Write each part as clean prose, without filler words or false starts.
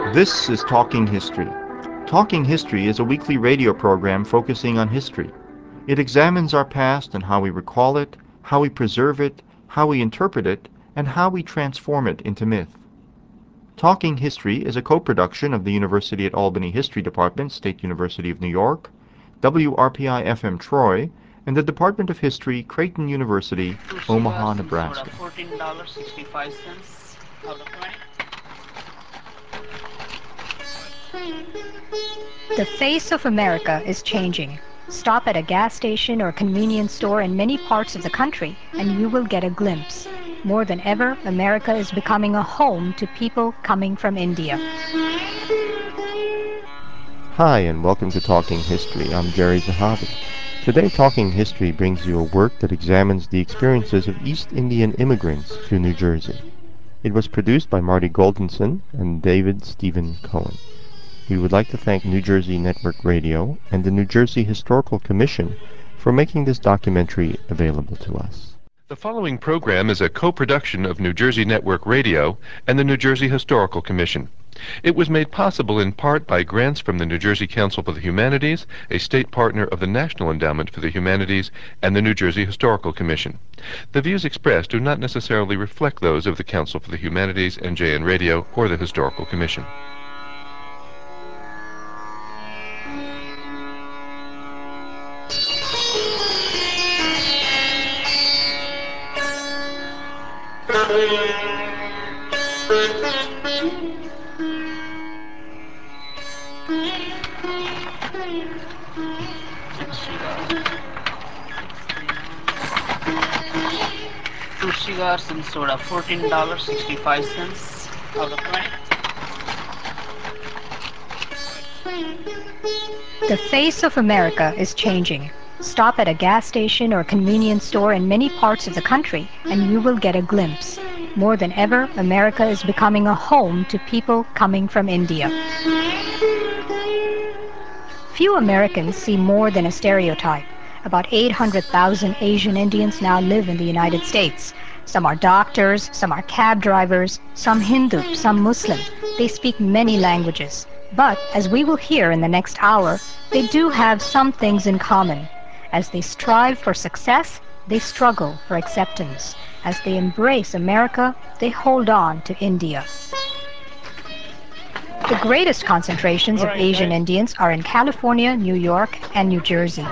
This is Talking History. Talking History is a weekly radio program focusing on history. It examines our past and how we recall it, how we preserve it, how we interpret it, and how we transform it into myth. Talking History is a co-production of the University at Albany History Department, State University of New York, WRPI-FM Troy, and the Department of History, Creighton University, Omaha, Nebraska. $14.65 out of 20. The face of America is changing. Stop at a gas station or convenience store in many parts of the country and you will get a glimpse. More than ever, America is becoming a home to people coming from India. Hi, and welcome to Talking History. I'm Jerry Zahavi. Today, Talking History brings you a work that examines the experiences of East Indian immigrants to New Jersey. It was produced by Marty Goldenson and David Stephen Cohen. We would like to thank New Jersey Network Radio and the New Jersey Historical Commission for making this documentary available to us. The following program is a co-production of New Jersey Network Radio and the New Jersey Historical Commission. It was made possible in part by grants from the New Jersey Council for the Humanities, a state partner of the National Endowment for the Humanities, and the New Jersey Historical Commission. The views expressed do not necessarily reflect those of the Council for the Humanities, NJN Radio, or the Historical Commission. Two cigars and soda, $14.65 out of 20. The face of America is changing. Stop at a gas station or convenience store in many parts of the country and you will get a glimpse. More than ever, America is becoming a home to people coming from India. Few Americans see more than a stereotype. About 800,000 Asian Indians now live in the United States. Some are doctors, some are cab drivers, some Hindu, some Muslim. They speak many languages. But, as we will hear in the next hour, they do have some things in common. As they strive for success, they struggle for acceptance. As they embrace America, they hold on to India. The greatest concentrations of Asian Indians are in California, New York, and New Jersey.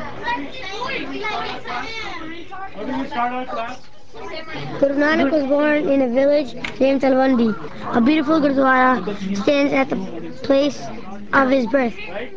Guru Nanak was born in a village named Talwandi. A beautiful Gurdwara stands at the place of his birth.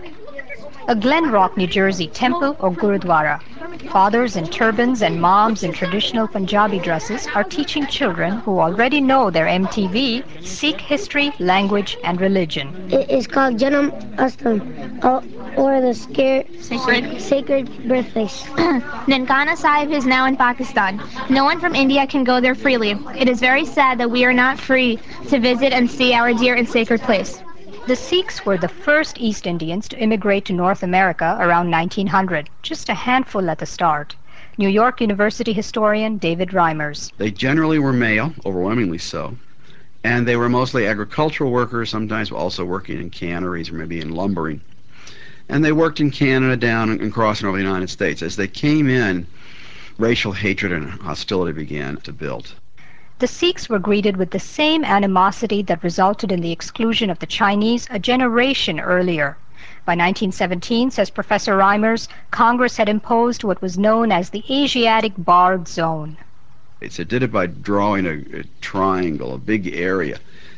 A Glen Rock, New Jersey temple or Gurudwara. Fathers in turbans and moms in traditional Punjabi dresses are teaching children who already know their MTV Sikh history, language, and religion. It is called Janam Astam, or the sacred birthplace. Nankana Sahib is now in Pakistan. No one from India can go there freely. It is very sad that we are not free to visit and see our dear and sacred place. The Sikhs were the first East Indians to immigrate to North America around 1900, just a handful at the start. New York University historian David Reimers. They generally were male, overwhelmingly so, and they were mostly agricultural workers, sometimes also working in canneries or maybe in lumbering. And they worked in Canada down and crossing over the United States. As they came in, racial hatred and hostility began to build. The Sikhs were greeted with the same animosity that resulted in the exclusion of the Chinese a generation earlier. By 1917, says Professor Reimers, Congress had imposed what was known as the Asiatic Barred Zone. It did it by drawing a triangle, a big area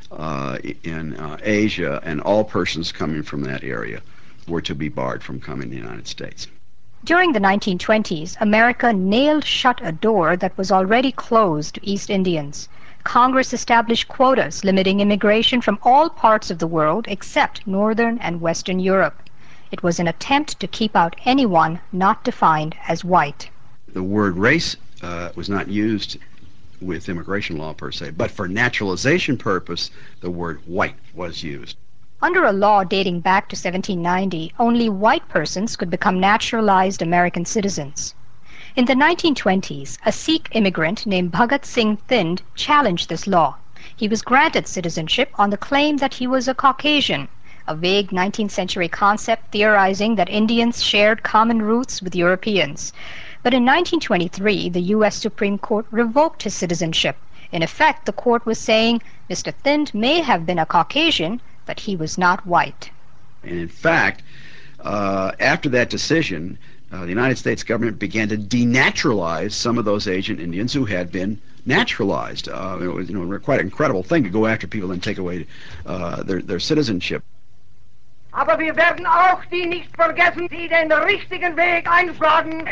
in Asia, and all persons coming from that area were to be barred from coming to the United States. During the 1920s, America nailed shut a door that was already closed to East Indians. Congress established quotas limiting immigration from all parts of the world except Northern and Western Europe. It was an attempt to keep out anyone not defined as white. The word race was not used with immigration law per se, but for naturalization purpose, the word white was used. Under a law dating back to 1790, only white persons could become naturalized American citizens. In the 1920s, a Sikh immigrant named Bhagat Singh Thind challenged this law. He was granted citizenship on the claim that he was a Caucasian, a vague 19th century concept theorizing that Indians shared common roots with Europeans. But in 1923, the U.S. Supreme Court revoked his citizenship. In effect, the court was saying Mr. Thind may have been a Caucasian, but he was not white. And in fact, after that decision, the United States government began to denaturalize some of those Asian Indians who had been naturalized. It was, quite an incredible thing to go after people and take away their citizenship. Aber wir werden auch die nicht vergessen, die den richtigen Weg einschlagen.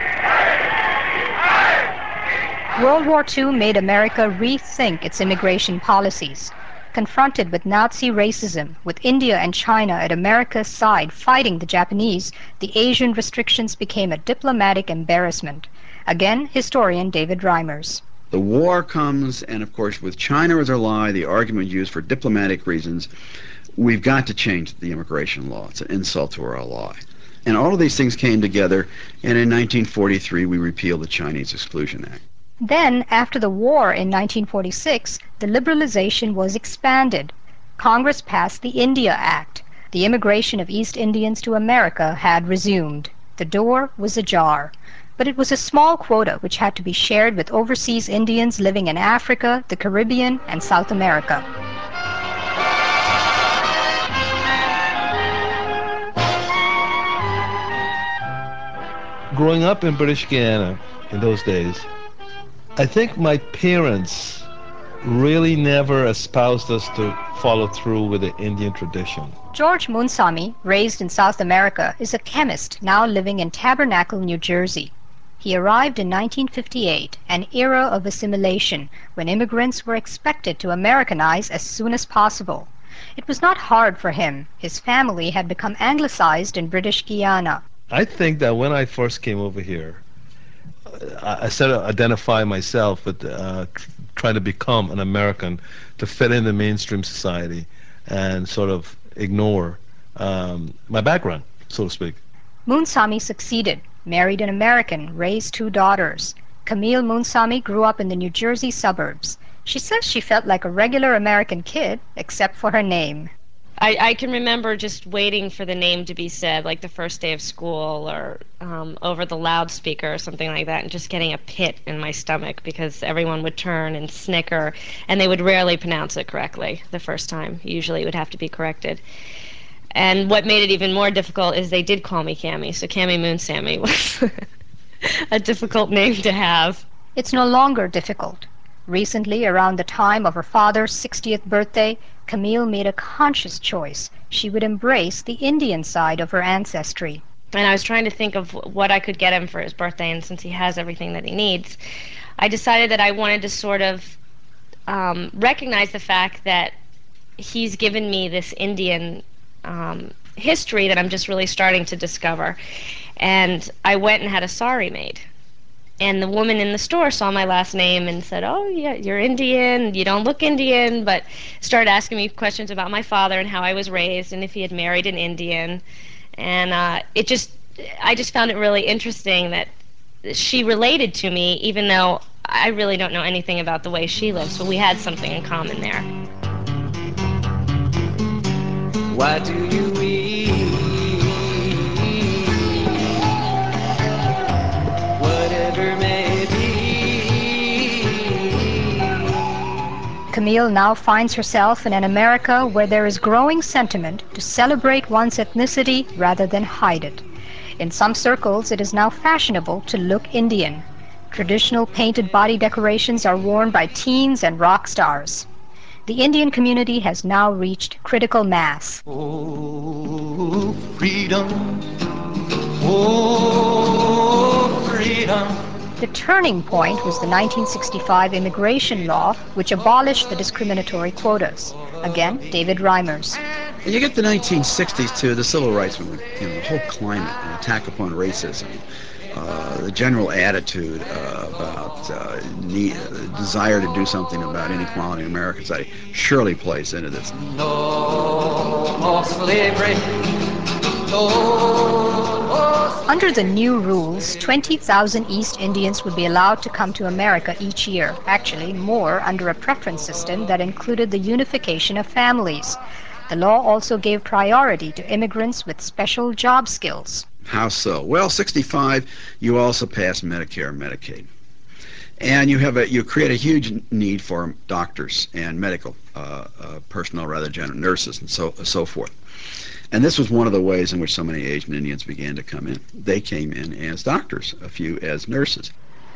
World War II made America rethink its immigration policies. Confronted with Nazi racism, with India and China at America's side fighting the Japanese, the Asian restrictions became a diplomatic embarrassment. Again, historian David Reimers. The war comes, and of course with China as our ally, the argument used for diplomatic reasons, we've got to change the immigration law. It's an insult to our ally. And all of these things came together, and in 1943 we repealed the Chinese Exclusion Act. Then, after the war in 1946, the liberalization was expanded. Congress passed the India Act. The immigration of East Indians to America had resumed. The door was ajar. But it was a small quota which had to be shared with overseas Indians living in Africa, the Caribbean, and South America. Growing up in British Guiana in those days, I think my parents really never espoused us to follow through with the Indian tradition. George Moonsamy, raised in South America, is a chemist now living in Tabernacle, New Jersey. He arrived in 1958, an era of assimilation when immigrants were expected to Americanize as soon as possible. It was not hard for him. His family had become anglicized in British Guiana. I think that when I first came over here, I started to identify myself with trying to become an American to fit in the mainstream society and sort of ignore my background, so to speak. Moonsamy succeeded, married an American, raised 2 daughters. Camille Moonsamy grew up in the New Jersey suburbs. She says she felt like a regular American kid, except for her name. I can remember just waiting for the name to be said, like the first day of school or over the loudspeaker or something like that, and just getting a pit in my stomach because everyone would turn and snicker, and they would rarely pronounce it correctly the first time. Usually it would have to be corrected. And what made it even more difficult is they did call me Cammy, so Cammy Moonsamy was a difficult name to have. It's no longer difficult. Recently, around the time of her father's 60th birthday, Camille made a conscious choice. She would embrace the Indian side of her ancestry. And I was trying to think of what I could get him for his birthday, and since he has everything that he needs, I decided that I wanted to sort of recognize the fact that he's given me this Indian history that I'm just really starting to discover. And I went and had a sari made. And the woman in the store saw my last name and said, "Oh, yeah, you're Indian, you don't look Indian," but started asking me questions about my father and how I was raised and if he had married an Indian. And I just found it really interesting that she related to me, even though I really don't know anything about the way she lives, but we had something in common there. Why do you weep? Whatever may be. Camille now finds herself in an America where there is growing sentiment to celebrate one's ethnicity rather than hide it. In some circles, it is now fashionable to look Indian. Traditional painted body decorations are worn by teens and rock stars. The Indian community has now reached critical mass. Oh, freedom. Oh, freedom. The turning point was the 1965 immigration law, which abolished the discriminatory quotas. Again, David Reimers. And you get the 1960s too, the civil rights movement, the whole climate, an attack upon racism, the general attitude about the desire to do something about inequality in American society surely plays into this. No more slavery. Under the new rules, 20,000 East Indians would be allowed to come to America each year, actually more under a preference system that included the unification of families. The law also gave priority to immigrants with special job skills. How so? Well, 65, you also pass Medicare and Medicaid. And you create a huge need for doctors and medical personnel, rather general nurses and so forth. And this was one of the ways in which so many Asian Indians began to come in. They came in as doctors, a few as nurses.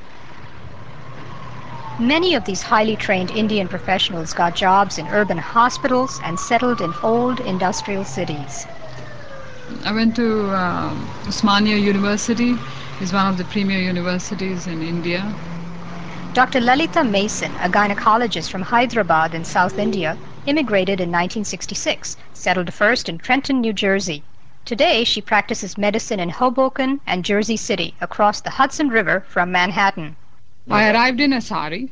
Many of these highly trained Indian professionals got jobs in urban hospitals and settled in old industrial cities. I went to Osmania University. It's one of the premier universities in India. Dr. Lalita Mason, a gynecologist from Hyderabad in South India, immigrated in 1966, settled first in Trenton, New Jersey. Today, she practices medicine in Hoboken and Jersey City, across the Hudson River from Manhattan. I arrived in a sari,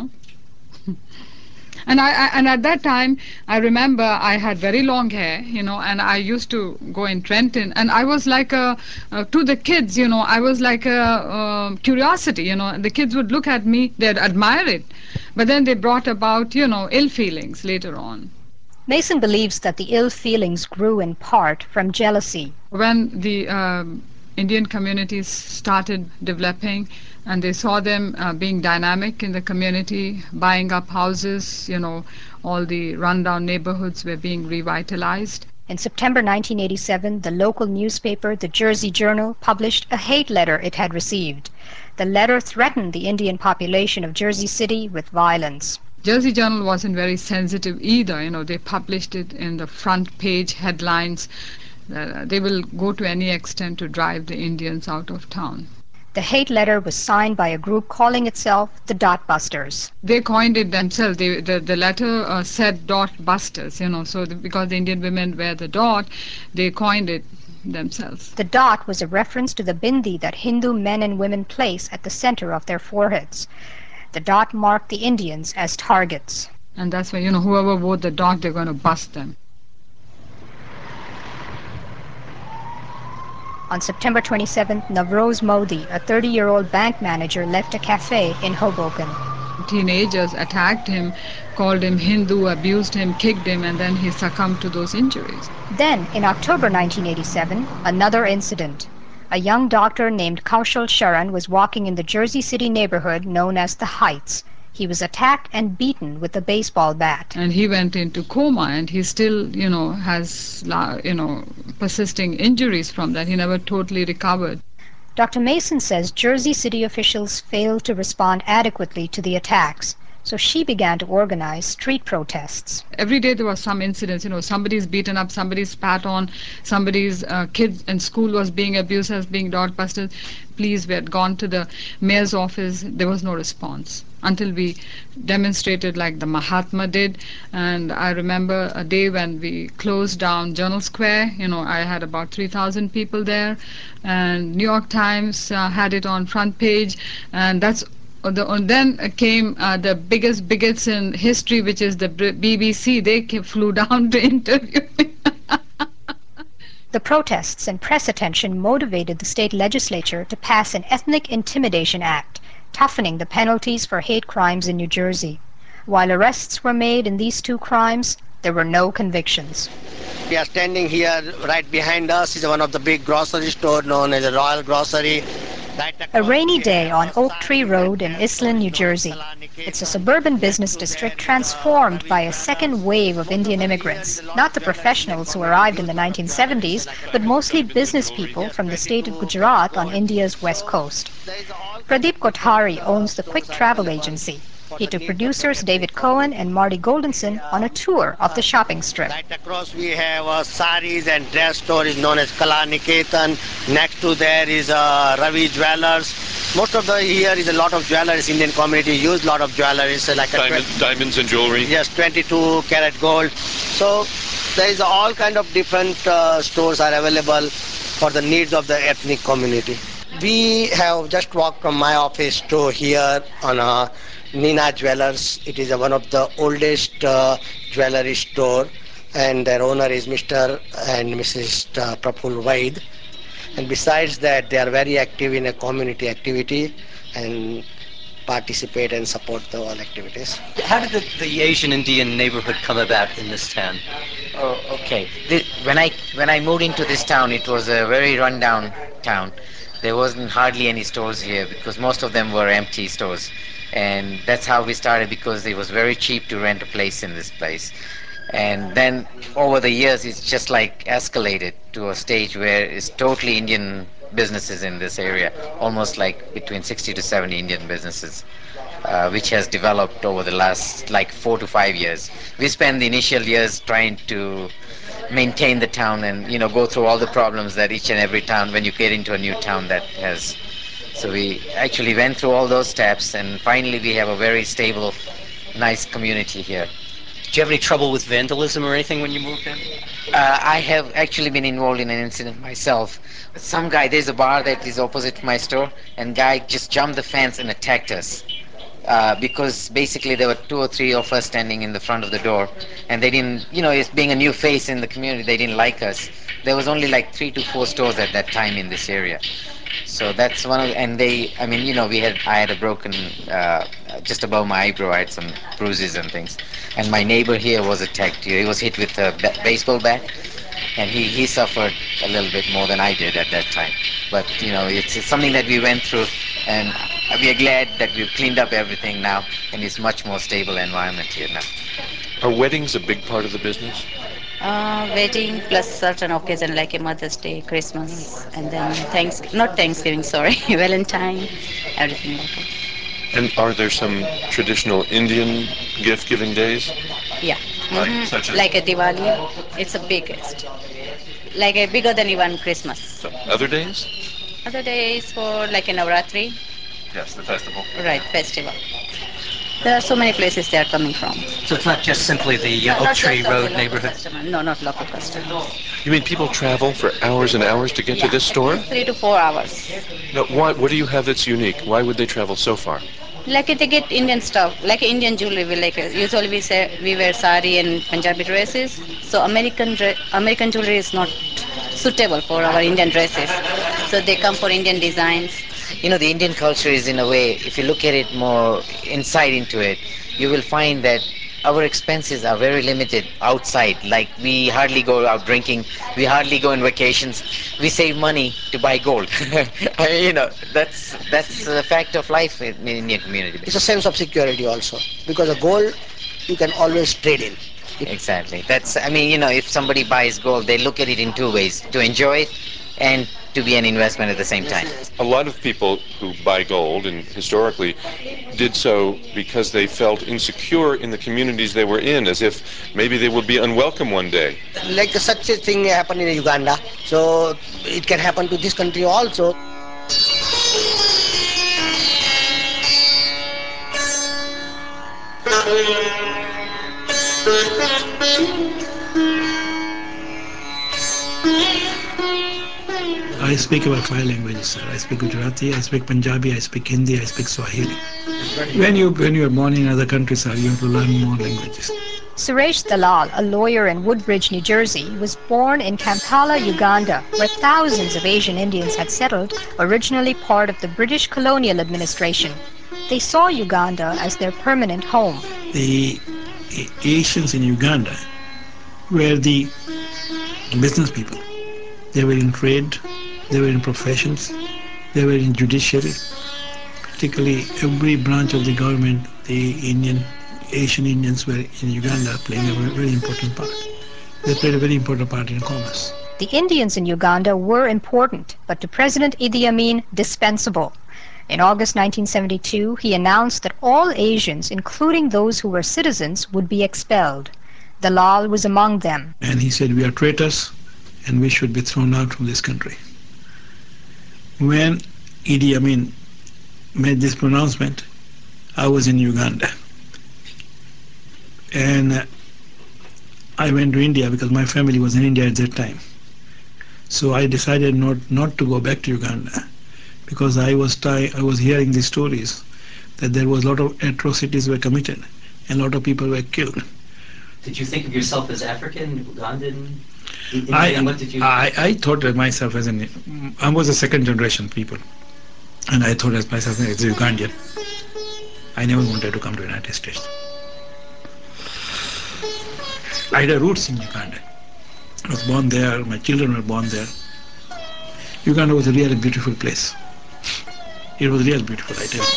And at that time, I remember I had very long hair, and I used to go in Trenton, and I was like to the kids, I was like a curiosity, The kids would look at me, they'd admire it, but then they brought about, ill feelings later on. Mason believes that the ill feelings grew in part from jealousy. When the Indian communities started developing and they saw them being dynamic in the community, buying up houses, all the rundown neighborhoods were being revitalized. In September 1987, the local newspaper, the Jersey Journal, published a hate letter it had received. The letter threatened the Indian population of Jersey City with violence. Jersey Journal wasn't very sensitive either. They published it in the front page headlines. They will go to any extent to drive the Indians out of town. The hate letter was signed by a group calling itself the Dot Busters. They coined it themselves. The letter said Dot Busters, so because the Indian women wear the dot, they coined it themselves. The dot was a reference to the bindi that Hindu men and women place at the center of their foreheads. The dot marked the Indians as targets. And that's why, whoever wore the dot, they're going to bust them. On September 27th, Navroz Modi, a 30-year-old bank manager, left a cafe in Hoboken. Teenagers attacked him, called him Hindu, abused him, kicked him, and then he succumbed to those injuries. Then, in October 1987, another incident. A young doctor named Kaushal Sharan was walking in the Jersey City neighborhood known as the Heights. He was attacked and beaten with a baseball bat. And he went into coma, and he still, has, persisting injuries from that. He never totally recovered. Dr. Mason says Jersey City officials failed to respond adequately to the attacks, so she began to organize street protests. Every day there was some incidents, somebody's beaten up, somebody's spat on, somebody's kid in school was being abused as being dot busters. Please, we had gone to the mayor's office, there was no response until we demonstrated like the Mahatma did. And I remember a day when we closed down Journal Square, I had about 3,000 people there, and New York Times had it on front page, and then came the biggest bigots in history, which is the BBC. They flew down to interview me. The protests and press attention motivated the state legislature to pass an Ethnic Intimidation Act, toughening the penalties for hate crimes in New Jersey. While arrests were made in these two crimes, there were no convictions. We are standing here, right behind us is one of the big grocery stores known as a Royal Grocery. A rainy day on Oak Tree Road in Iselin, New Jersey. It's a suburban business district transformed by a second wave of Indian immigrants, not the professionals who arrived in the 1970s, but mostly business people from the state of Gujarat on India's west coast. Pradeep Kothari owns the Quick Travel Agency. He took producers David Cohen and Marty Goldenson on a tour of the shopping strip. Right across we have a saris and dress store is known as Kala Niketan. Next to there is Ravi Jewelers. Most of the here is a lot of jewelers. Indian community use a lot of jewelers like diamonds and jewelry. Yes, 22 karat gold. So there is all kind of different stores are available for the needs of the ethnic community. We have just walked from my office to here on Nina Jewelers. It is one of the oldest jewelry store. and their owner is Mr. and Mrs. Praful Vaid. And besides that, they are very active in a community activity and participate and support the all activities. How did the Asian Indian neighborhood come about in this town? Oh, okay. When I moved into this town, it was a very rundown town. There wasn't hardly any stores here because most of them were empty stores, and that's how we started because it was very cheap to rent a place in this place. And then over the years, it's just like escalated to a stage where it's totally Indian businesses in this area, almost like between 60 to 70 Indian businesses, which has developed over the last like 4 to 5 years. We spent the initial years trying to maintain the town and go through all the problems that each and every town when you get into a new town that has. So we actually went through all those steps and finally we have a very stable, nice community here. Did you have any trouble with vandalism or anything when you moved in? I have actually been involved in an incident myself. Some guy, there's a bar that is opposite my store, and guy just jumped the fence and attacked us. Because basically there were two or three of us standing in the front of the door, and they didn't, it's being a new face in the community, they didn't like us. There was only like 3 to 4 stores at that time in this area. So that's one of, and they, I mean, I had a broken, just above my eyebrow, I had some bruises and things. And my neighbor here was attacked here. He was hit with a baseball bat, and he suffered a little bit more than I did at that time. But, it's something that we went through, and we are glad that we've cleaned up everything now, and it's much more stable environment here now. Are weddings a big part of the business? Wedding plus certain occasion like a Mother's Day, Christmas, and then not Thanksgiving, sorry, Valentine, everything like that. And are there some traditional Indian gift-giving days? Yeah. Such as? Like a Diwali, it's a biggest. Like a bigger than even Christmas. Other days? Other days for like a Navratri. Yes, the festival. Right, festival. There are so many places they are coming from. So it's not just simply the Oak Tree Road neighborhood? No, not local customers. You mean people travel for hours and hours to get to this store? 3 to 4 hours. Now, what do you have that's unique? Why would they travel so far? Like they get Indian stuff, like Indian jewelry. Usually we wear sari and Punjabi dresses. So American jewelry is not suitable for our Indian dresses. So they come for Indian designs. The Indian culture is in a way, if you look at it more inside into it, you will find that our expenses are very limited outside. Like we hardly go out drinking, we hardly go on vacations. We save money to buy gold. That's a fact of life in Indian community. It's a sense of security also because a gold you can always trade in. Exactly. If somebody buys gold, they look at it in two ways: to enjoy it and to be an investment at the same time. A lot of people who buy gold, and historically did so because they felt insecure in the communities they were in, as if maybe they would be unwelcome one day. Like such a thing happened in Uganda, so it can happen to this country also. I speak about 5 languages, sir. I speak Gujarati, I speak Punjabi, I speak Hindi, I speak Swahili. When you are born in other countries, sir, you have to learn more languages. Suresh Dalal, a lawyer in Woodbridge, New Jersey, was born in Kampala, Uganda, where thousands of Asian Indians had settled, originally part of the British colonial administration. They saw Uganda as their permanent home. The Asians in Uganda were the business people. They were in trade, they were in professions, they were in judiciary. Particularly every branch of the government, the Asian Indians were in Uganda playing a very important part. They played a very important part in commerce. The Indians in Uganda were important, but to President Idi Amin, dispensable. In August 1972, he announced that all Asians, including those who were citizens, would be expelled. Dalal was among them. And he said, we are traitors and we should be thrown out from this country. When Idi Amin made this pronouncement, I was in Uganda. And I went to India because my family was in India at that time. So I decided not to go back to Uganda because I was hearing these stories that there was a lot of atrocities were committed and a lot of people were killed. Did you think of yourself as African, Ugandan? What did you? I thought of myself as I was a second generation people, and I thought of myself as a Ugandan. I never wanted to come to the United States. I had roots in Uganda. I was born there, my children were born there. Uganda was a really beautiful place. It was really beautiful, I tell you.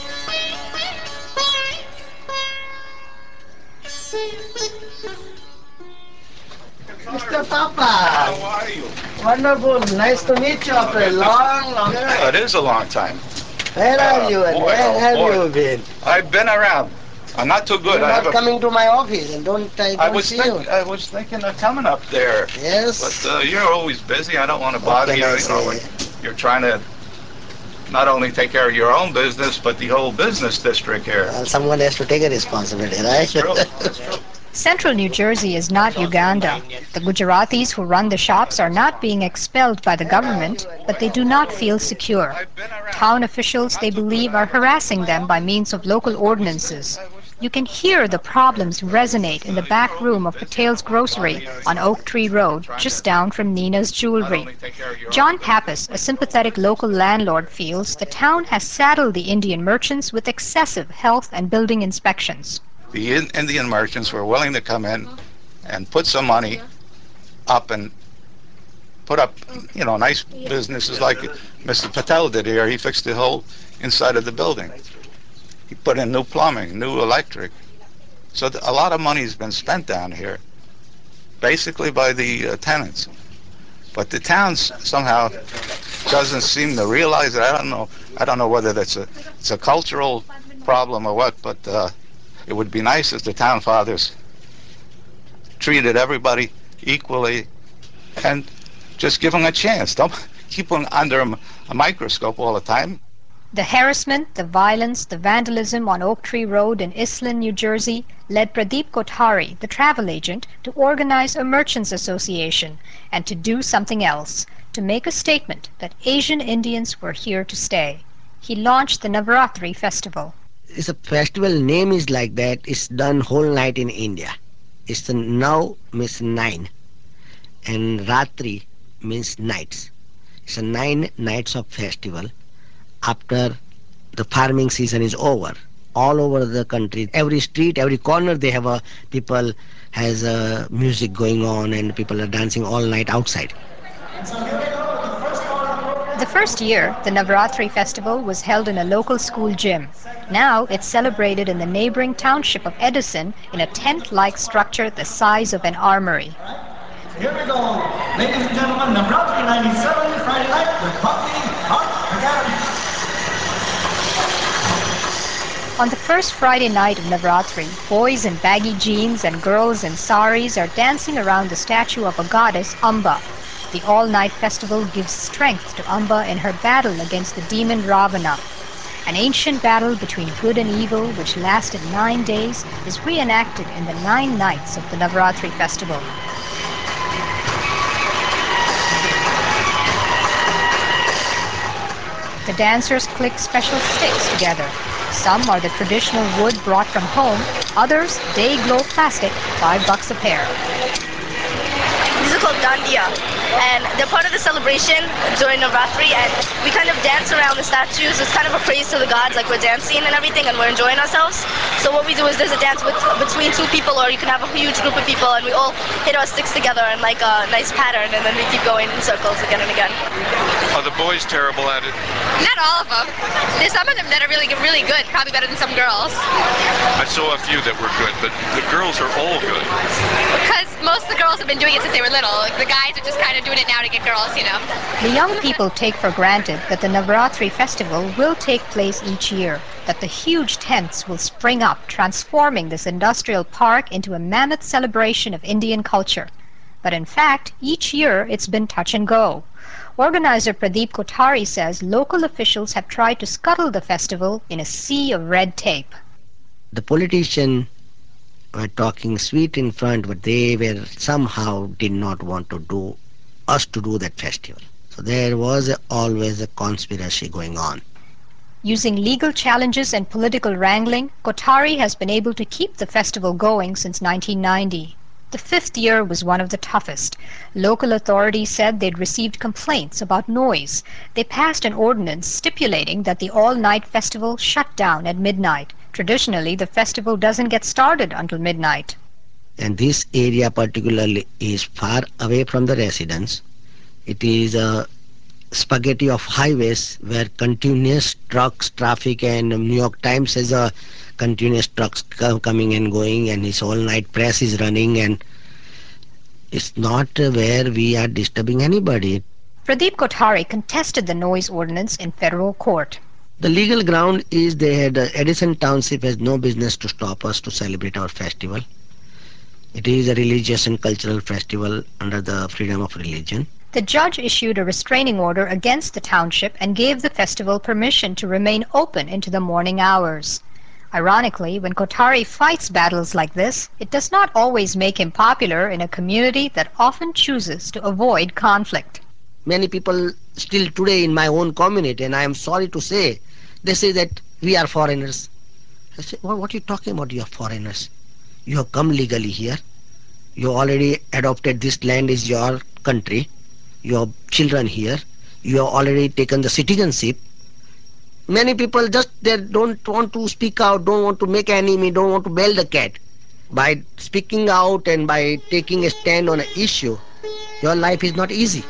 Mr. Papa. How are you? Wonderful. Nice to meet you after a long, long time. Yeah, it is a long time. Where are you and boy, where have boy. you been? I've been around. I'm not too good. You're I have not coming to my office and I don't see you. I was thinking of coming up there. Yes. But you're always busy. I don't want to bother you. You know, you're trying to not only take care of your own business, but the whole business district here. Well, someone has to take a responsibility, right? That's true. That's true. Central New Jersey is not Uganda. The Gujaratis who run the shops are not being expelled by the government, but they do not feel secure. Town officials, they believe, are harassing them by means of local ordinances. You can hear the problems resonate in the back room of Patel's Grocery on Oak Tree Road, just down from Nina's Jewelry. John Pappas, a sympathetic local landlord, feels the town has saddled the Indian merchants with excessive health and building inspections. The Indian merchants were willing to come in and put some money up and put up, nice businesses like Mr. Patel did here. He fixed the whole inside of the building. He put in new plumbing, new electric. So a lot of money has been spent down here, basically by the tenants. But the town somehow doesn't seem to realize it. I don't know whether it's a cultural problem or what, but it would be nice if the town fathers treated everybody equally and just give them a chance. Don't keep them under a microscope all the time. The harassment, the violence, the vandalism on Oak Tree Road in Iselin, New Jersey, led Pradeep Kothari, the travel agent, to organize a merchants association and to do something else, to make a statement that Asian Indians were here to stay. He launched the Navaratri festival. It's a festival name is like that. It's done whole night in India. It's the Nav means 9 and Ratri means nights. It's a 9 nights of festival after the farming season is over. All over the country, every street, every corner, they have people has music going on and people are dancing all night outside. The first year, the Navaratri festival was held in a local school gym. Now it's celebrated in the neighboring township of Edison in a tent-like structure the size of an armory. Here we go. Ladies and gentlemen, Navaratri 97, Friday night with Bhakti Art Academy. On the first Friday night of Navaratri, boys in baggy jeans and girls in saris are dancing around the statue of a goddess, Amba. The all-night festival gives strength to Amba in her battle against the demon Ravana. An ancient battle between good and evil, which lasted 9 days, is reenacted in the 9 nights of the Navaratri festival. The dancers click special sticks together. Some are the traditional wood brought from home, others day-glow plastic, $5 a pair. These are called dandiya, and they're part of the celebration during Navaratri, and we kind of dance around the statues. It's kind of a praise to the gods, like we're dancing and everything, and we're enjoying ourselves. So what we do is there's a dance between 2 people, or you can have a huge group of people, and we all hit our sticks together in like a nice pattern, and then we keep going in circles again and again. Are the boys terrible at it? Not all of them. There's some of them that are really good, probably better than some girls. I saw a few that were good, but the girls are all good. Because most of the girls have been doing it since they were little. Like, the guys are just kind of doing it now to get girls, you know. The young people take for granted that the Navaratri festival will take place each year, that the huge tents will spring up, transforming this industrial park into a mammoth celebration of Indian culture. But in fact, each year it's been touch and go. Organizer Pradeep Kothari says local officials have tried to scuttle the festival in a sea of red tape. The politicians were talking sweet in front, but they were somehow did not want to do us to do that festival. So there was always a conspiracy going on. Using legal challenges and political wrangling, Kotari has been able to keep the festival going since 1990. The fifth year was one of the toughest. Local authorities said they'd received complaints about noise. They passed an ordinance stipulating that the all-night festival shut down at midnight. Traditionally, the festival doesn't get started until midnight. And this area particularly is far away from the residents. It is a spaghetti of highways where continuous trucks, traffic, and New York Times has a continuous trucks coming and going, and his all-night press is running, and it's not where we are disturbing anybody. Pradeep Kothari contested the noise ordinance in federal court. The legal ground is they had Edison Township has no business to stop us to celebrate our festival. It is a religious and cultural festival under the freedom of religion. The judge issued a restraining order against the township and gave the festival permission to remain open into the morning hours. Ironically, when Kotari fights battles like this, it does not always make him popular in a community that often chooses to avoid conflict. Many people still today in my own community, and I am sorry to say, they say that we are foreigners. I say, what are you talking about, you are foreigners? You have come legally here. You already adopted this land as your country. You have children here. You have already taken the citizenship. Many people just they don't want to speak out, don't want to make an enemy, don't want to bail the cat. By speaking out and by taking a stand on an issue, your life is not easy.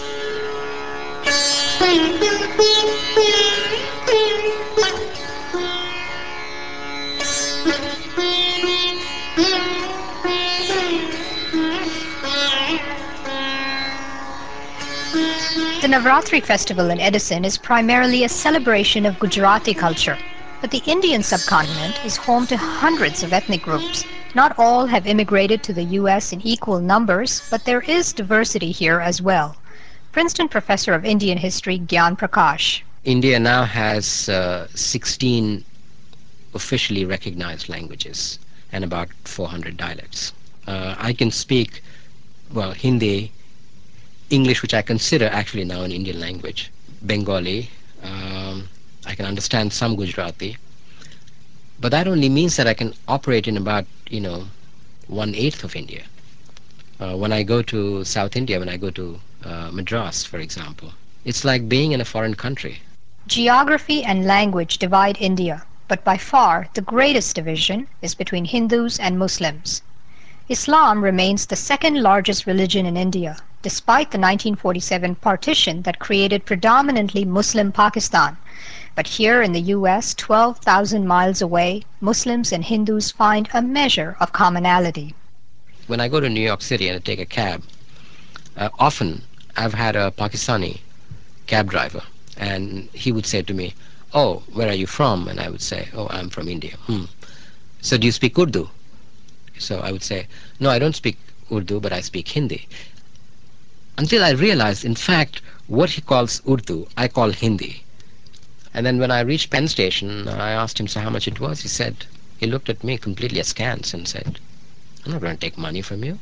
The Navratri festival in Edison is primarily a celebration of Gujarati culture, but the Indian subcontinent is home to hundreds of ethnic groups. Not all have immigrated to the U.S. in equal numbers, but there is diversity here as well. Princeton professor of Indian history Gyan Prakash. India now has 16 officially recognized languages and about 400 dialects. I can speak, well, Hindi, English, which I consider actually now an Indian language, Bengali, I can understand some Gujarati, but that only means that I can operate in about, 1/8 of India. When I go to South India, when I go to Madras, for example, it's like being in a foreign country. Geography and language divide India, but by far the greatest division is between Hindus and Muslims. Islam remains the second largest religion in India, despite the 1947 partition that created predominantly Muslim Pakistan. But here in the U.S., 12,000 miles away, Muslims and Hindus find a measure of commonality. When I go to New York City and I take a cab, often I've had a Pakistani cab driver, and he would say to me, "Oh, where are you from?" And I would say, "Oh, I'm from India." "So do you speak Urdu?" So I would say, "No, I don't speak Urdu, but I speak Hindi." Until I realized, in fact, what he calls Urdu, I call Hindi. And then when I reached Penn Station, I asked him so how much it was. He looked at me completely askance and said, "I'm not going to take money from you."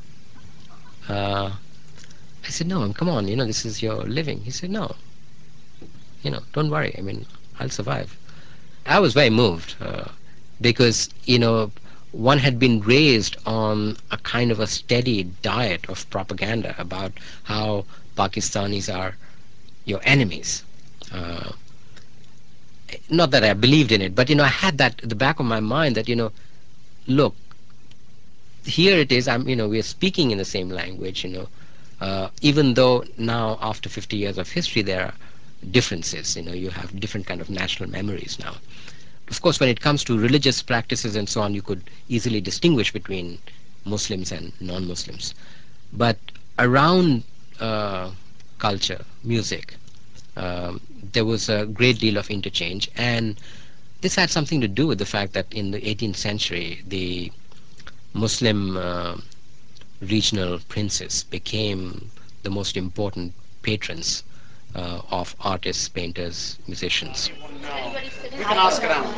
I said, "No, come on, this is your living." He said, "No, don't worry. I'll survive." I was very moved because, one had been raised on a kind of a steady diet of propaganda about how Pakistanis are your enemies. Not that I believed in it, but, I had that at the back of my mind that, look, here it is, we are speaking in the same language, even though now after 50 years of history there are differences, you have different kind of national memories now. Of course, when it comes to religious practices and so on, you could easily distinguish between Muslims and non-Muslims. But around culture, music, there was a great deal of interchange, and this had something to do with the fact that in the 18th century, the Muslim regional princes became the most important patrons of artists, painters, musicians. We can ask around.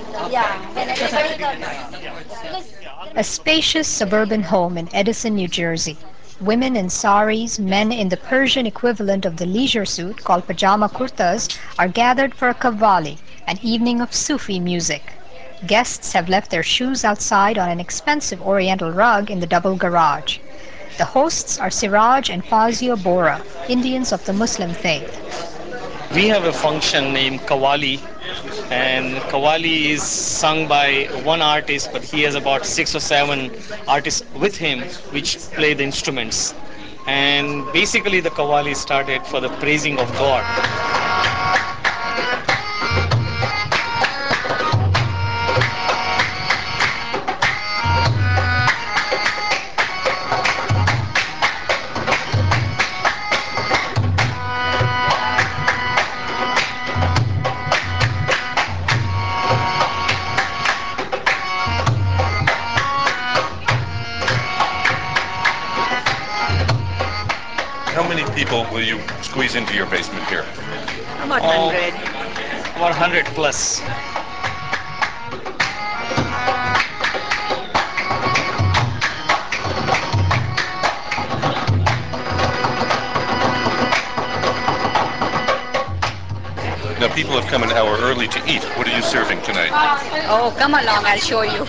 A spacious suburban home in Edison, New Jersey. Women in saris, men in the Persian equivalent of the leisure suit called pajama kurtas are gathered for a qawwali, an evening of Sufi music. Guests have left their shoes outside on an expensive oriental rug in the double garage. The hosts are Siraj and Fazio Bora, Indians of the Muslim faith. We have a function named Kawali, and Kawali is sung by one artist, but he has about 6 or 7 artists with him which play the instruments. And basically, the Kawali started for the praising of God. How many people will you squeeze into your basement here? About 100. About 100 plus. Now, people have come an hour early to eat. What are you serving tonight? Oh, come along, I'll show you.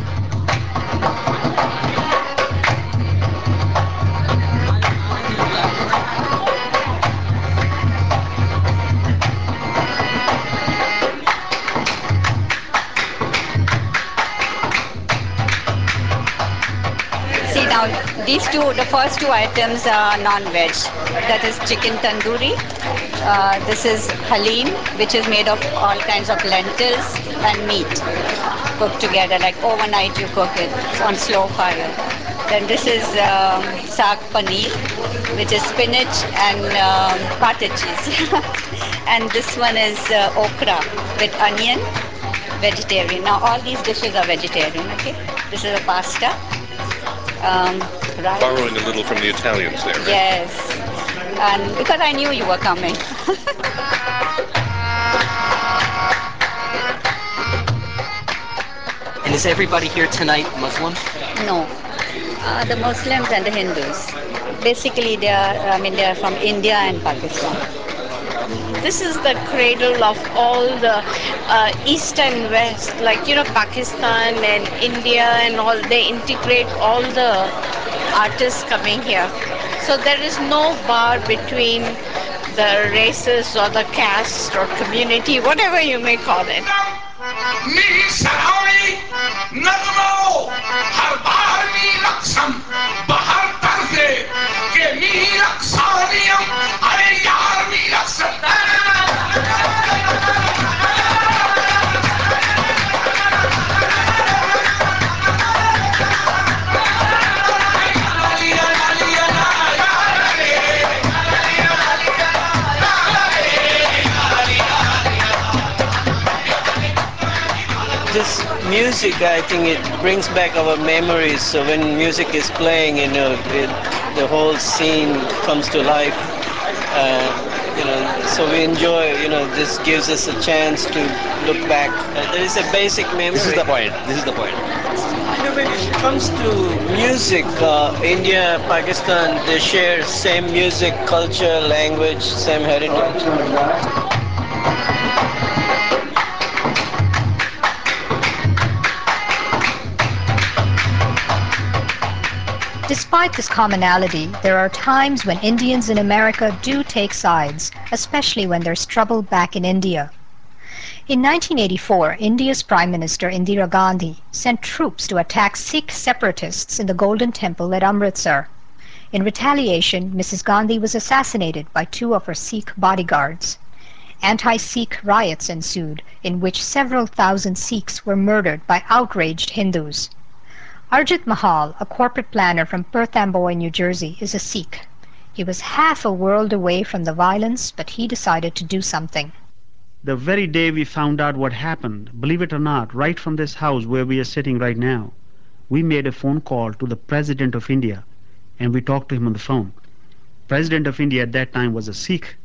See now, the first two items are non-veg. That is chicken tandoori. This is halim, which is made of all kinds of lentils and meat cooked together. Like overnight, you cook it on slow fire. Then this is saag paneer, which is spinach and butter cheese. And this one is okra with onion, vegetarian. Now all these dishes are vegetarian. Okay, this is a pasta. Rice. Borrowing a little from the Italians there, right? Yes, and because I knew you were coming. And is everybody here tonight Muslim? No, the Muslims and the Hindus. Basically, they are from India and Pakistan. This is the cradle of all the East and West, like Pakistan and India and all. They integrate all the artists coming here. So there is no bar between the races or the caste or community, whatever you may call it. This music, I think it brings back our memories. So when music is playing, the whole scene comes to life. So we enjoy. This gives us a chance to look back. There is a basic memory. This is the point. This is the point. When it comes to music, India, Pakistan, they share same music, culture, language, same heritage. Despite this commonality, there are times when Indians in America do take sides, especially when there's trouble back in India. In 1984, India's Prime Minister Indira Gandhi sent troops to attack Sikh separatists in the Golden Temple at Amritsar. In retaliation, Mrs. Gandhi was assassinated by 2 of her Sikh bodyguards. Anti-Sikh riots ensued, in which several thousand Sikhs were murdered by outraged Hindus. Arjit Mahal, a corporate planner from Perth Amboy, New Jersey, is a Sikh. He was half a world away from the violence, but he decided to do something. The very day we found out what happened, believe it or not, right from this house where we are sitting right now, we made a phone call to the President of India and we talked to him on the phone. President of India at that time was a Sikh,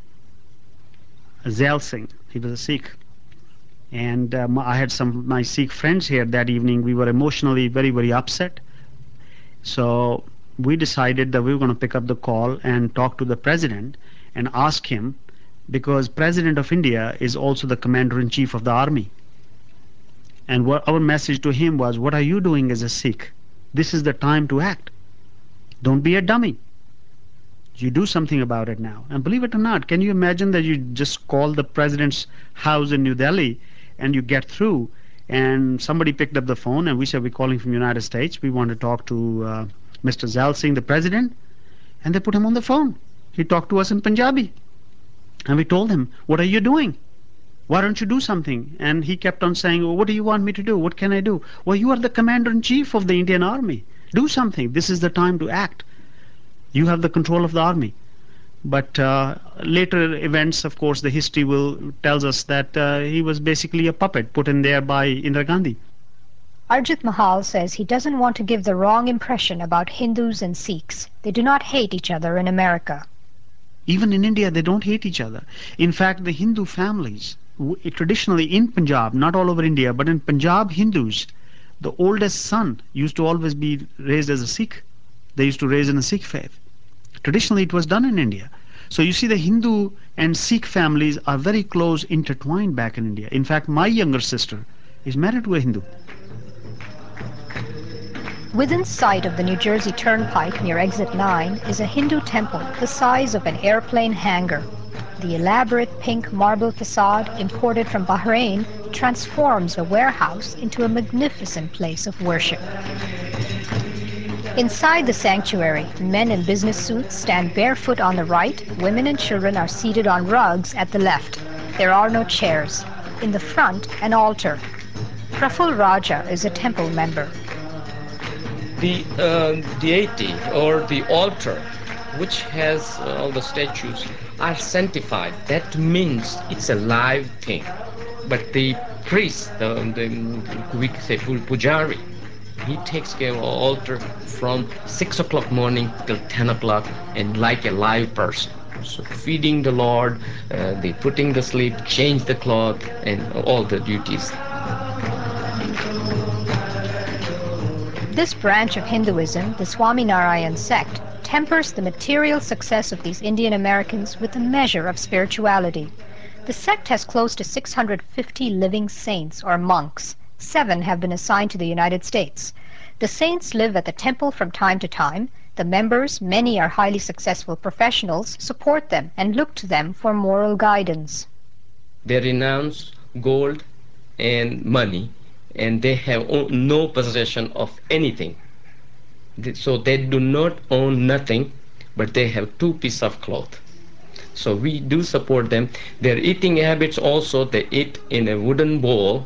Zail Singh. He was a Sikh. And I had some of my Sikh friends here that evening. We were emotionally very, very upset. So we decided that we were going to pick up the call and talk to the president and ask him, because President of India is also the commander-in-chief of the army. And what our message to him was, what are you doing as a Sikh? This is the time to act. Don't be a dummy. You do something about it now. And believe it or not, can you imagine that you just call the president's house in New Delhi and you get through, and somebody picked up the phone and we said, we're calling from the United States. We want to talk to Mr. Zal Singh, the president. And they put him on the phone. He talked to us in Punjabi. And we told him, what are you doing? Why don't you do something? And he kept on saying, well, what do you want me to do? What can I do? Well, you are the commander-in-chief of the Indian Army. Do something. This is the time to act. You have the control of the army. But later events, of course, the history will tells us that he was basically a puppet put in there by Indira Gandhi. Arjit Mahal says he doesn't want to give the wrong impression about Hindus and Sikhs. They do not hate each other in America. Even in India, they don't hate each other. In fact, the Hindu families, traditionally in Punjab, not all over India, but in Punjab Hindus, the oldest son used to always be raised as a Sikh. They used to raise in the Sikh faith. Traditionally, it was done in India. So you see, the Hindu and Sikh families are very close, intertwined back in India. In fact, my younger sister is married to a Hindu. Within sight of the New Jersey Turnpike near Exit 9 is a Hindu temple the size of an airplane hangar. The elaborate pink marble facade imported from Bahrain transforms the warehouse into a magnificent place of worship. Inside the sanctuary, men in business suits stand barefoot on the right, women and children are seated on rugs at the left. There are no chairs. In the front, an altar. Praful Raja is a temple member. The deity or the altar, which has all the statues, are sanctified. That means it's a live thing. But the priest, we say pujari, he takes care of the altar from 6 o'clock morning till 10 o'clock and like a live person. So feeding the Lord, the putting the sleep, change the cloth, and all the duties. This branch of Hinduism, the Swaminarayan sect, tempers the material success of these Indian Americans with a measure of spirituality. The sect has close to 650 living saints or monks. 7 have been assigned to the United States. The saints live at the temple from time to time. The members, many are highly successful professionals, support them and look to them for moral guidance. They renounce gold and money, and they have no possession of anything. So they do not own nothing, but they have 2 pieces of cloth. So we do support them. Their eating habits also, they eat in a wooden bowl,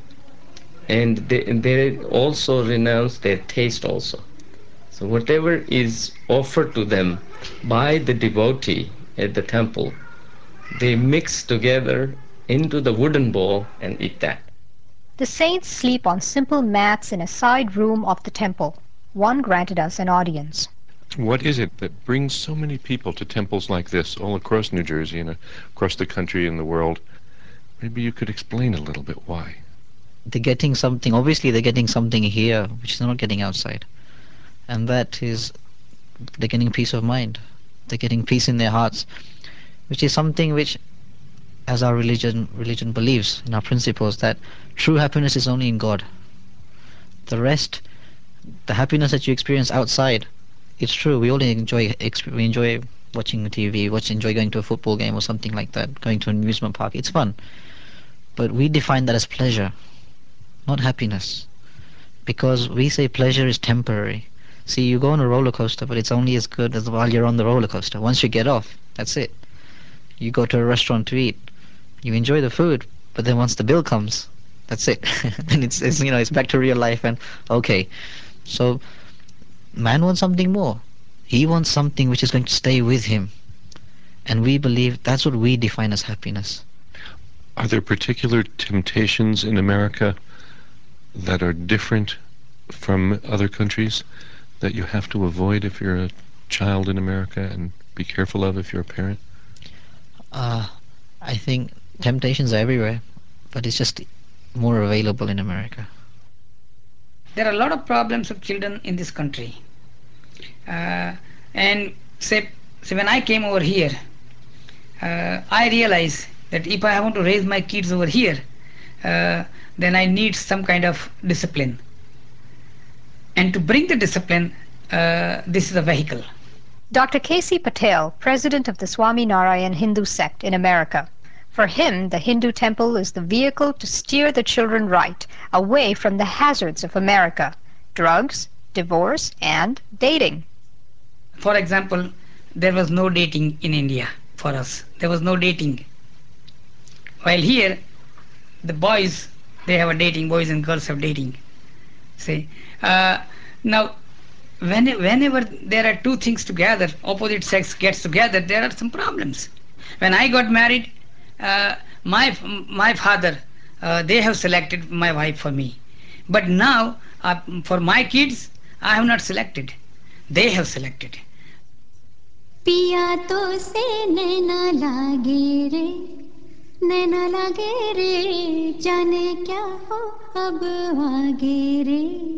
and they also renounce their taste also. So whatever is offered to them by the devotee at the temple, they mix together into the wooden bowl and eat that. The saints sleep on simple mats in a side room of the temple. One granted us an audience. What is it that brings so many people to temples like this all across New Jersey and across the country and the world? Maybe you could explain a little bit why. They're getting something, obviously they're getting something here which they're not getting outside. And that is, they're getting peace of mind. They're getting peace in their hearts, which is something which, as our religion believes in our principles, that true happiness is only in God. The rest, the happiness that you experience outside, it's true. We all enjoy watching TV, enjoy going to a football game or something like that, going to an amusement park. It's fun, but we define that as pleasure, not happiness, because we say pleasure is temporary. See, you go on a roller coaster, but it's only as good as while you're on the roller coaster. Once you get off, that's it. You go to a restaurant to eat, you enjoy the food, but then once the bill comes, that's it. Then it's back to real life. And okay, so man wants something more. He wants something which is going to stay with him, and we believe that's what we define as happiness. Are there particular temptations in America that are different from other countries that you have to avoid if you're a child in America and be careful of if you're a parent? I think temptations are everywhere, but it's just more available in America. There are a lot of problems of children in this country. And say when I came over here, I realized that if I want to raise my kids over here, then I need some kind of discipline. And to bring the discipline, this is a vehicle. Dr. K.C. Patel, president of the Swami Narayan Hindu sect in America. For him, the Hindu temple is the vehicle to steer the children right, away from the hazards of America: drugs, divorce, and dating. For example, there was no dating in India for us. There was no dating. While here, the boys, they have a dating, boys and girls have dating. See, now whenever there are two things together, opposite sex gets together, there are some problems. When I got married, my father, they have selected my wife for me. But now, for my kids, I have not selected. They have selected. पिया तो से नैना लागे रे, नैना लागे रे, जाने क्या हो अब आगे रे.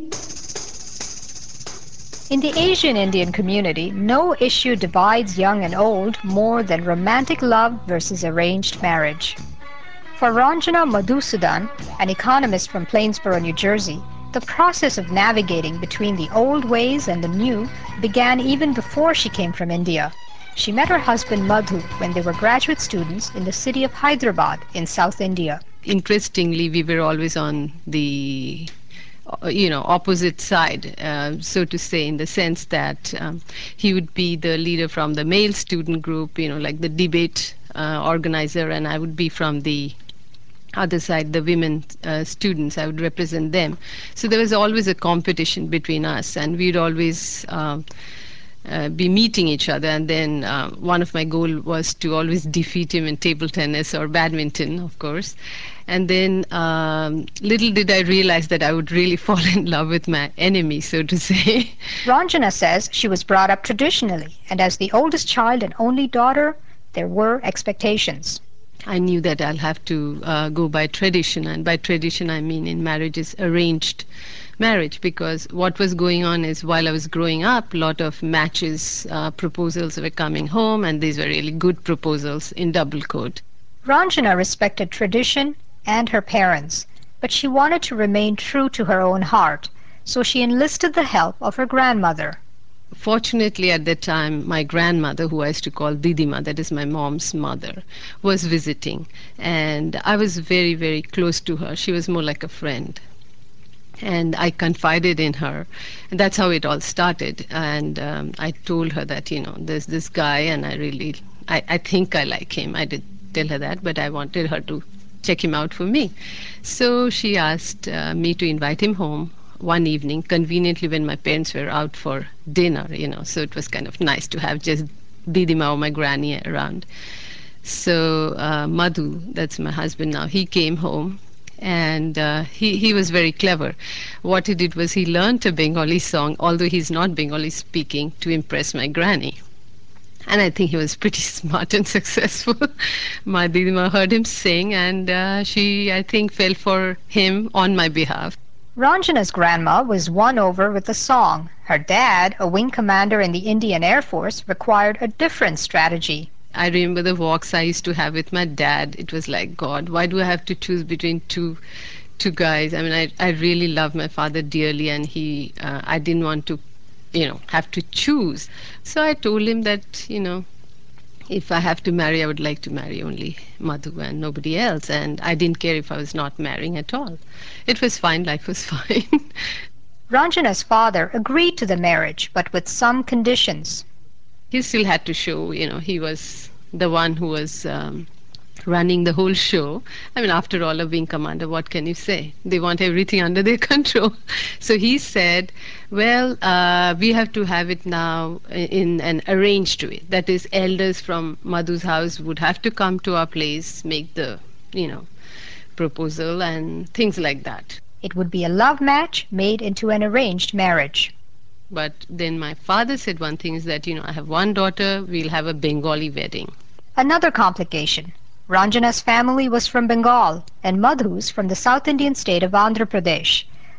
In the Asian Indian community, no issue divides young and old more than romantic love versus arranged marriage. For Ranjana Madhusudan, an economist from Plainsboro, New Jersey, the process of navigating between the old ways and the new began even before she came from India. She met her husband Madhu when they were graduate students in the city of Hyderabad in South India. Interestingly, we were always on the opposite side, so to say, in the sense that he would be the leader from the male student group, like the debate organizer, and I would be from the other side, the women students. I would represent them. So there was always a competition between us, and we'd always be meeting each other. And then one of my goal was to always defeat him in table tennis or badminton, of course. And then little did I realize that I would really fall in love with my enemy, so to say. Ranjana says she was brought up traditionally, and as the oldest child and only daughter, there were expectations. I knew that I'll have to go by tradition, and by tradition I mean in marriage is arranged marriage, because what was going on is while I was growing up, a lot of matches, proposals were coming home, and these were really good proposals in double quote. Ranjana respected tradition and her parents, but she wanted to remain true to her own heart, so she enlisted the help of her grandmother. Fortunately, at that time, my grandmother, who I used to call Didima, that is my mom's mother, was visiting. And I was very, very close to her. She was more like a friend. And I confided in her. And that's how it all started. And I told her that, there's this guy, and I think I like him. I did tell her that, but I wanted her to check him out for me. So she asked me to invite him home one evening, conveniently when my parents were out for dinner, so it was kind of nice to have just Didima or my granny around. So Madhu, that's my husband now, he came home, and he was very clever. What he did was he learned a Bengali song, although he's not Bengali speaking, to impress my granny. And I think he was pretty smart and successful. My Didima heard him sing, and she, I think, fell for him on my behalf. Ranjana's grandma was won over with the song. Her dad, a wing commander in the Indian Air Force, required a different strategy. I remember the walks I used to have with my dad. It was like, God, why do I have to choose between two guys? I mean, I really love my father dearly, and I didn't want to, have to choose. So I told him that, if I have to marry, I would like to marry only Madhu and nobody else. And I didn't care if I was not marrying at all. It was fine, life was fine. Ranjana's father agreed to the marriage, but with some conditions. He still had to show, he was the one who was running the whole show. I mean, after all, a wing commander, what can you say? They want everything under their control. So he said, well, we have to have it now in an arranged way. That is, elders from Madhu's house would have to come to our place, make the, proposal and things like that. It would be a love match made into an arranged marriage. But then my father said one thing is that, I have one daughter, we'll have a Bengali wedding. Another complication. Ranjana's family was from Bengal and Madhu's from the South Indian state of Andhra Pradesh.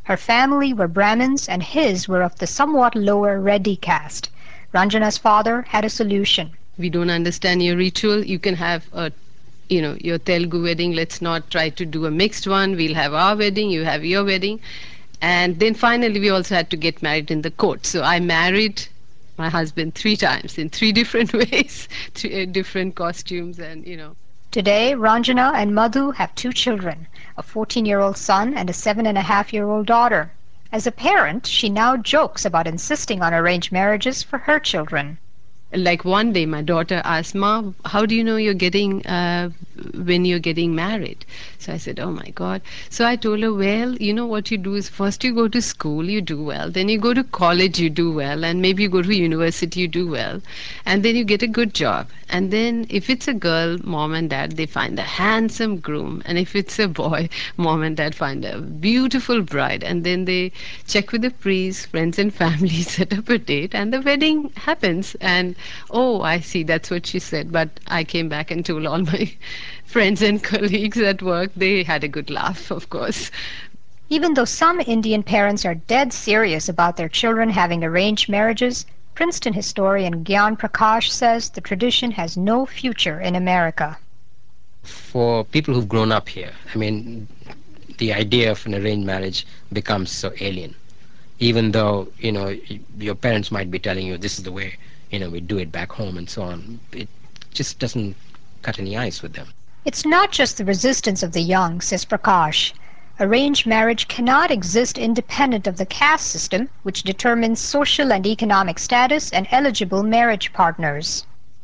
Her family were Brahmins and his were of the somewhat lower Reddy caste. Ranjana's father had a solution. We don't understand your ritual. You can have a, your Telugu wedding. Let's not try to do a mixed one. We'll have our wedding. You have your wedding. And then finally, we also had to get married in the court. So I married my husband 3 times in 3 different ways, different costumes, and. Today, Ranjana and Madhu have 2 children, a 14-year-old son and a 7.5-year-old daughter. As a parent, she now jokes about insisting on arranged marriages for her children. Like one day, my daughter asked, "Ma, how do you know you're getting when you're getting married?" So I said, "Oh my God!" So I told her, "Well, you know what you do is first you go to school, you do well, then you go to college, you do well, and maybe you go to university, you do well, and then you get a good job. And then if it's a girl, mom and dad they find a handsome groom, and if it's a boy, mom and dad find a beautiful bride, and then they check with the priest, friends and family, set up a date, and the wedding happens." And oh, I see, that's what she said. But I came back and told all my friends and colleagues at work. They had a good laugh, of course. Even though some Indian parents are dead serious about their children having arranged marriages, Princeton historian Gyan Prakash says the tradition has no future in America. For people who've grown up here, I mean, the idea of an arranged marriage becomes so alien. Even though, your parents might be telling you this is the way, we do it back home and so on. It just doesn't cut any ice with them. It's not just the resistance of the young, says Prakash. Arranged marriage cannot exist independent of the caste system, which determines social and economic status and eligible marriage partners.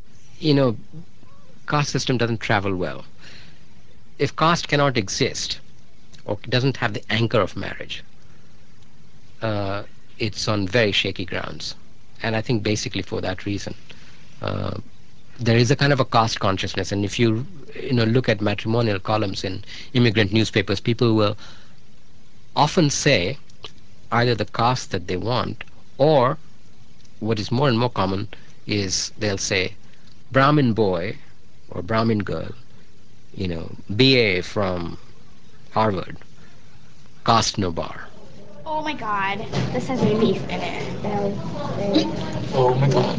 Caste system doesn't travel well. If caste cannot exist, or doesn't have the anchor of marriage, it's on very shaky grounds. And I think basically for that reason, there is a kind of a caste consciousness. And if you, look at matrimonial columns in immigrant newspapers, people will often say either the caste that they want, or what is more and more common is they'll say Brahmin boy or Brahmin girl, BA from Harvard, caste no bar. Oh my god, this has beef in it. Oh my God.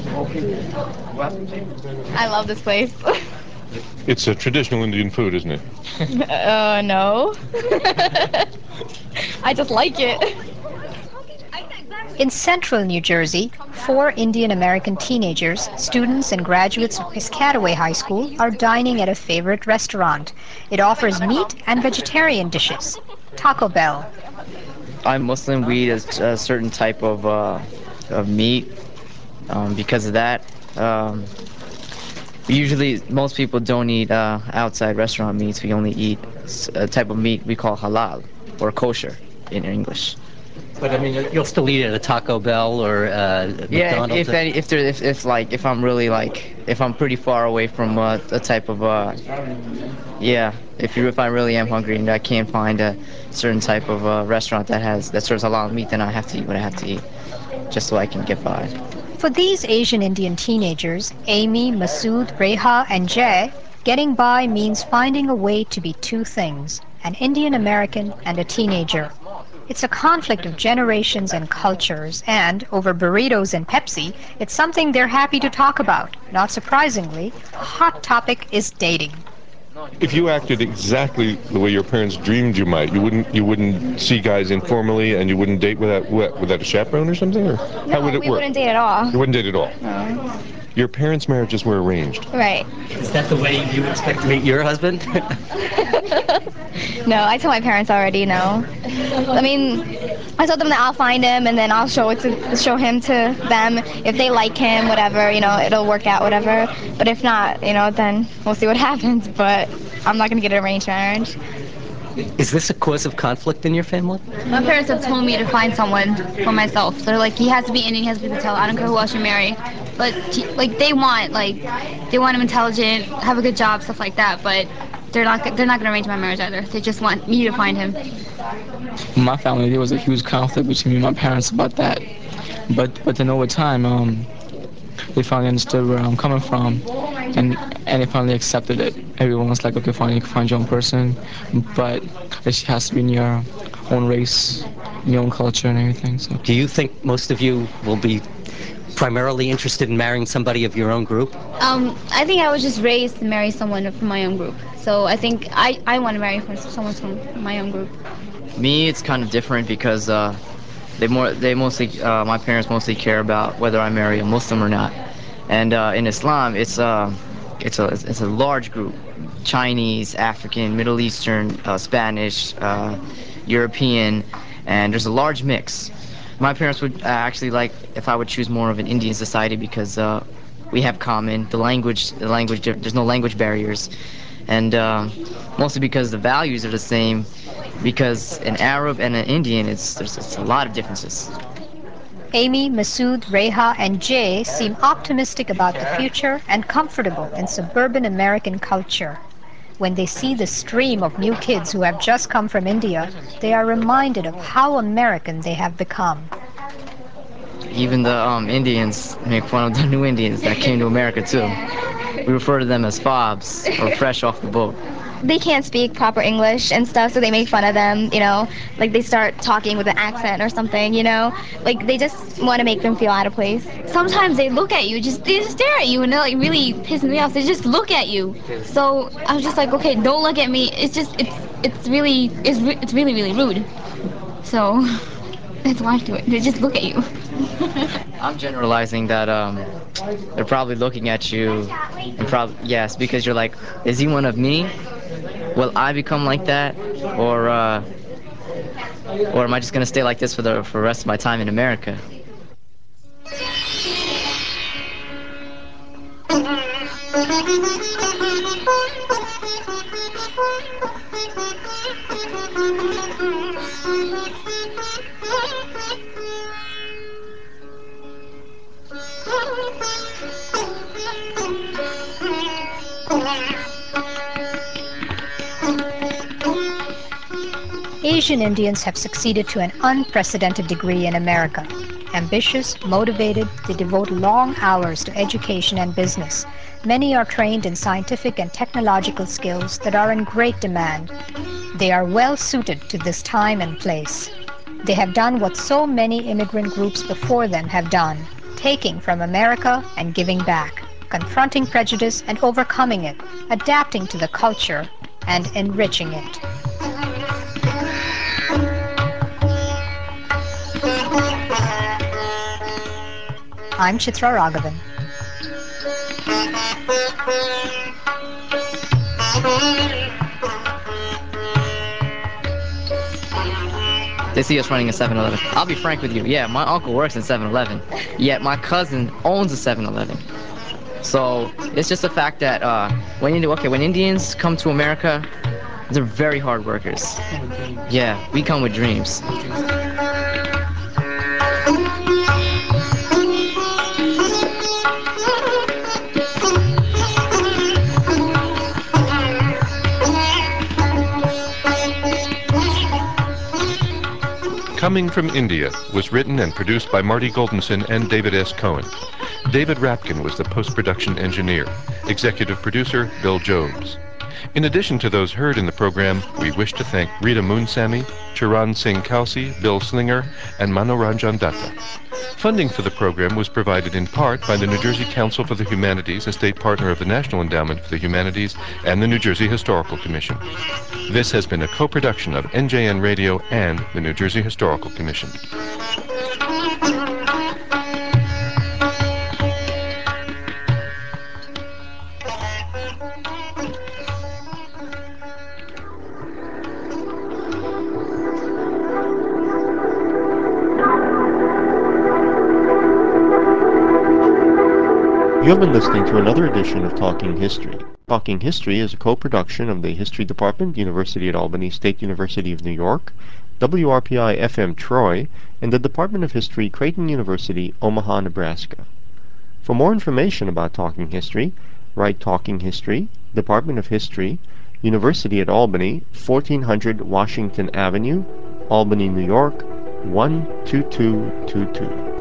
I love this place. It's a traditional Indian food, isn't it? No. I just like it. In central New Jersey, 4 Indian American teenagers, students and graduates of Piscataway High School, are dining at a favorite restaurant. It offers meat and vegetarian dishes. Taco Bell. I'm Muslim. We eat a certain type of meat. Because of that, usually most people don't eat outside restaurant meats. We only eat a type of meat we call halal or kosher in English. But I mean, you'll still eat at a Taco Bell or Yeah, McDonald's. if I'm really if I'm pretty far away from a type of if I really am hungry and I can't find a certain type of restaurant that serves halal meat, then I have to eat what I have to eat, just so I can get by. For these Asian Indian teenagers, Amy, Masood, Reha, and Jay, getting by means finding a way to be 2 things, an Indian American and a teenager. It's a conflict of generations and cultures, and over burritos and Pepsi, it's something they're happy to talk about. Not surprisingly, a hot topic is dating. If you acted exactly the way your parents dreamed you might, you wouldn't see guys informally, and you wouldn't date without a chaperone or something, or how would it we work? wouldn't date at all. You wouldn't date at all. No. Your parents' marriages were arranged. Right. Is that the way you expect to meet your husband? No, I told my parents already, no. I mean, I told them that I'll find him and then I'll show him to them. If they like him, whatever, it'll work out, whatever. But if not, then we'll see what happens. But I'm not going to get an arranged marriage. Is this a cause of conflict in your family? My parents have told me to find someone for myself. They're like, he has to be Indian, he has to be Patel. I don't care who else you marry. But they want him intelligent, have a good job, stuff like that. But they're not going to arrange my marriage either. They just want me to find him. In my family, there was a huge conflict between me and my parents about that. But then over time, they finally understood where I'm coming from, and they finally accepted it. Everyone was like, okay, fine, you can find your own person, but it has to be in your own race. your own culture and everything. So. Do you think most of you will be primarily interested in marrying somebody of your own group? I think I was just raised to marry someone from my own group. So I think I want to marry someone from my own group. Me, it's kind of different because my parents mostly care about whether I marry a Muslim or not. And in Islam, it's a large group: Chinese, African, Middle Eastern, Spanish, European, and there's a large mix. My parents would actually like if I would choose more of an Indian society because we have common the language. There's no language barriers, and mostly because the values are the same. Because an Arab and an Indian, it's a lot of differences. Amy, Masood, Reha, and Jay seem optimistic about the future and comfortable in suburban American culture. When they see the stream of new kids who have just come from India, they are reminded of how American they have become. Even the Indians make fun of the new Indians that came to America too. We refer to them as fobs or fresh off the boat. They can't speak proper English and stuff, so they make fun of them, like they start talking with an accent or something, like they just want to make them feel out of place. Sometimes they look at you, they just stare at you, and they're like really pissing me off. They just look at you. So I was just like, okay, don't look at me. It's really, really rude. So that's why I do it. They just look at you. I'm generalizing that they're probably looking at you, and yes, because you're like, is he one of me? Will I become like that, or am I just gonna stay like this for the rest of my time in America? Asian Indians have succeeded to an unprecedented degree in America. Ambitious, motivated, they devote long hours to education and business. Many are trained in scientific and technological skills that are in great demand. They are well suited to this time and place. They have done what so many immigrant groups before them have done, taking from America and giving back, confronting prejudice and overcoming it, adapting to the culture and enriching it. I'm Chitra Raghavan. They see us running a 7-Eleven. I'll be frank with you. Yeah, my uncle works in 7-Eleven. Yet my cousin owns a 7-Eleven. So it's just the fact that when Indians come to America, they're very hard workers. Yeah, we come with dreams. Coming from India was written and produced by Marty Goldenson and David S. Cohen. David Rapkin was the post-production engineer. Executive producer, Bill Jobs. In addition to those heard in the program, we wish to thank Rita Moonsamy, Charan Singh Kalsi, Bill Slinger, and Manoranjan Datta. Funding for the program was provided in part by the New Jersey Council for the Humanities, a state partner of the National Endowment for the Humanities, and the New Jersey Historical Commission. This has been a co-production of NJN Radio and the New Jersey Historical Commission. You have been listening to another edition of Talking History. Talking History is a co-production of the History Department, University at Albany State University of New York, WRPI-FM Troy, and the Department of History, Creighton University, Omaha, Nebraska. For more information about Talking History, write Talking History, Department of History, University at Albany, 1400 Washington Avenue, Albany, New York, 12222.